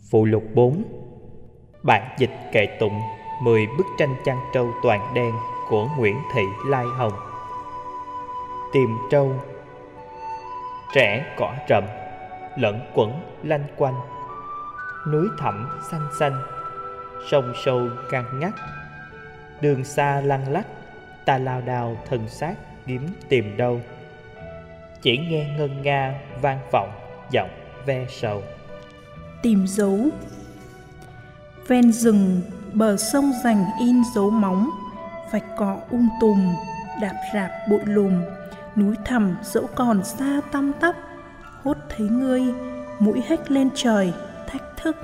Phụ lục 4. Bản dịch kệ tụng 10 bức tranh chăn trâu toàn đen của Nguyễn Thị Lai Hồng. Tìm trâu. Rẽ cỏ rậm, lẫn quẩn lanh quanh, núi thẳm xanh xanh, sông sâu ngăn ngắt, đường xa lăn lắc, ta lao đao thân xác kiếm tìm đâu. Chỉ nghe ngân nga vang vọng giọng ve sầu. Tìm dấu. Ven rừng bờ sông rành in dấu móng, vạch cỏ tùm, đạp rạp bụi lùm, núi thẳm dẫu còn xa tăm tắp, hốt thấy ngươi, mũi hếch lên trời thách thức.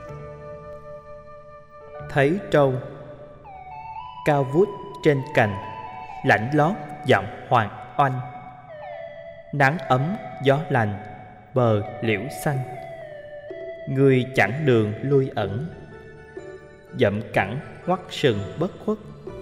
Thấy trâu. Cao vút trên cành, lãnh lót giọng hoàng oanh, nắng ấm gió lành, bờ liễu xanh, người chặn đường lui ẩn, dậm cẳng ngoắt sừng bất khuất.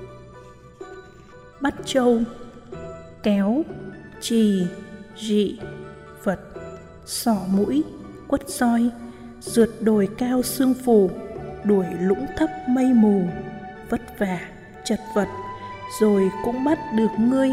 Bắt trâu. Kéo, chì, rị, vật, xỏ mũi, quất roi, rượt đồi cao sương phù, đuổi lũng thấp mây mù, vất vả, chật vật, rồi cũng bắt được ngươi.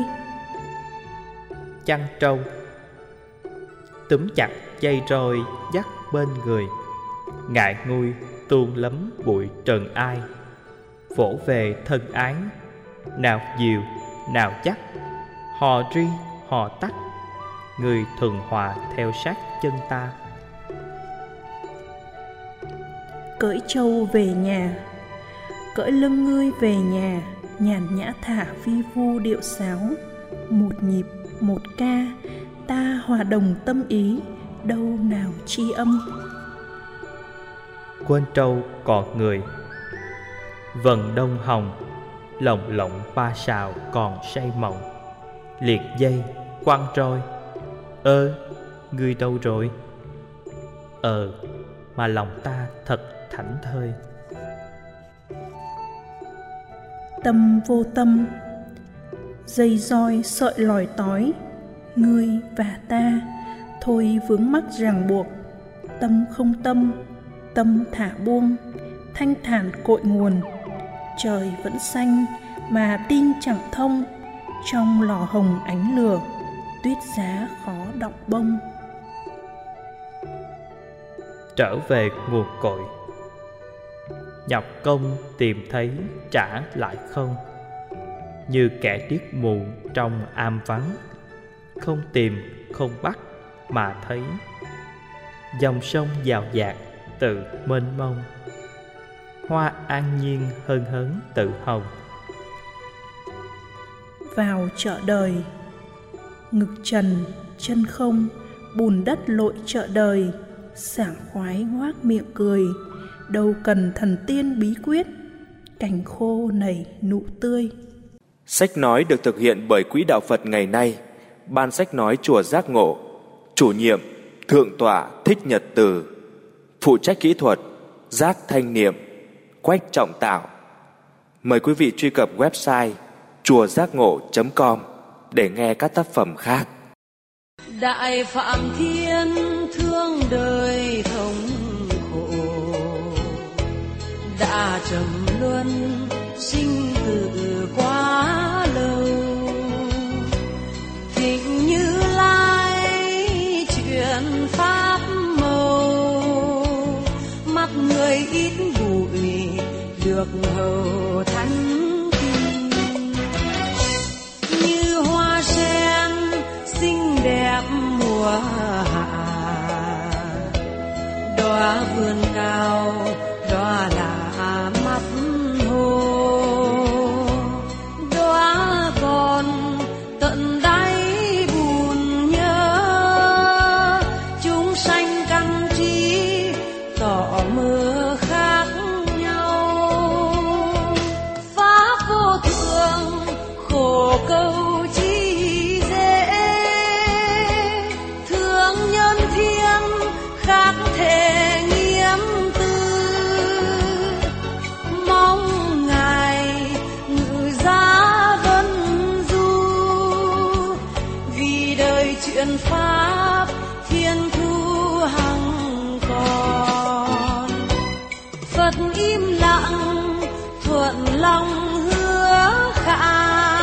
Chăn trâu. Túm chặt dây roi dắt bên người, ngại ngui tuôn lấm bụi trần ai, vỗ về thân ái, nào dìu nào chắc, hò ri hò tắt, người thuần hòa theo sát chân ta. Cưỡi trâu về nhà. Cưỡi lưng ngươi về nhà, nhàn nhã thả vi vu điệu sáo, một nhịp một ca, ta hòa đồng tâm ý, đâu nào tri âm. Quên trâu còn người. Vần đông hồng, lồng lộng ba sào còn say mộng, liệt dây quăng roi, ngươi đâu rồi? Mà lòng ta thật thảnh thơi. Tâm vô tâm. Dây roi sợi lòi tói, ngươi và ta thôi vướng mắc ràng buộc. Tâm không tâm, tâm thả buông, thanh thản cội nguồn. Trời vẫn xanh mà tin chẳng thông, trong lò hồng ánh lửa, tuyết giá khó đọng bông. Trở về nguồn cội. Nhọc công tìm thấy trả lại không, như kẻ điếc mù trong am vắng, không tìm không bắt mà thấy. Dòng sông dào dạt tự mênh mông, hoa an nhiên hân hớn tự hồng. Vào chợ đời. Ngực trần chân không, bùn đất lội chợ đời, sảng khoái ngoác miệng cười, đâu cần thần tiên bí quyết, cành khô nảy nụ tươi. Sách nói được thực hiện bởi Quỹ Đạo Phật ngày nay, Ban sách nói Chùa Giác Ngộ, chủ nhiệm Thượng tọa Thích Nhật Từ, phụ trách kỹ thuật Giác Thanh Niệm, Quách Trọng Tạo. Mời quý vị truy cập website chuagiacngộ.com để nghe các tác phẩm khác. Đại Phạm Thiên thương đời thống khổ, đã trầm luân sinh tử quá lâu. Thịnh Như Lai chuyển pháp màu, mắt người ít bụi được hầu thánh kinh. Như hoa sen xinh đẹp mùa hạ, đóa vườn cao đóa là mắt hồ, đóa còn tận đáy buồn nhớ. Chúng sanh căn trí tỏ mơ khác nhau, pháp vô thường khổ câu chi dễ. Thương nhân thiên khác thể nghiêm im lặng thuận lòng hứa khả.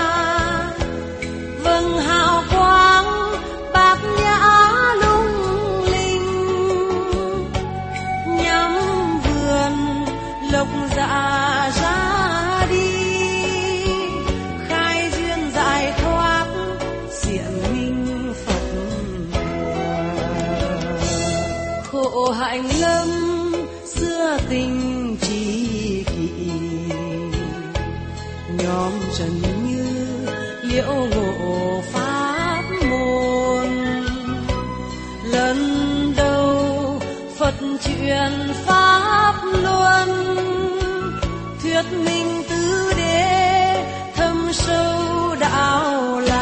Vầng hào quang bát nhã lung linh, nhắm vườn lộc dạ ra đi, khai duyên giải thoát xiển minh Phật. Khổ hạnh lâm xưa tình tri kỷ, nhóm trần như liễu ngộ pháp môn. Lần đầu Phật truyền pháp luân, thuyết minh tứ đế thâm sâu đạo là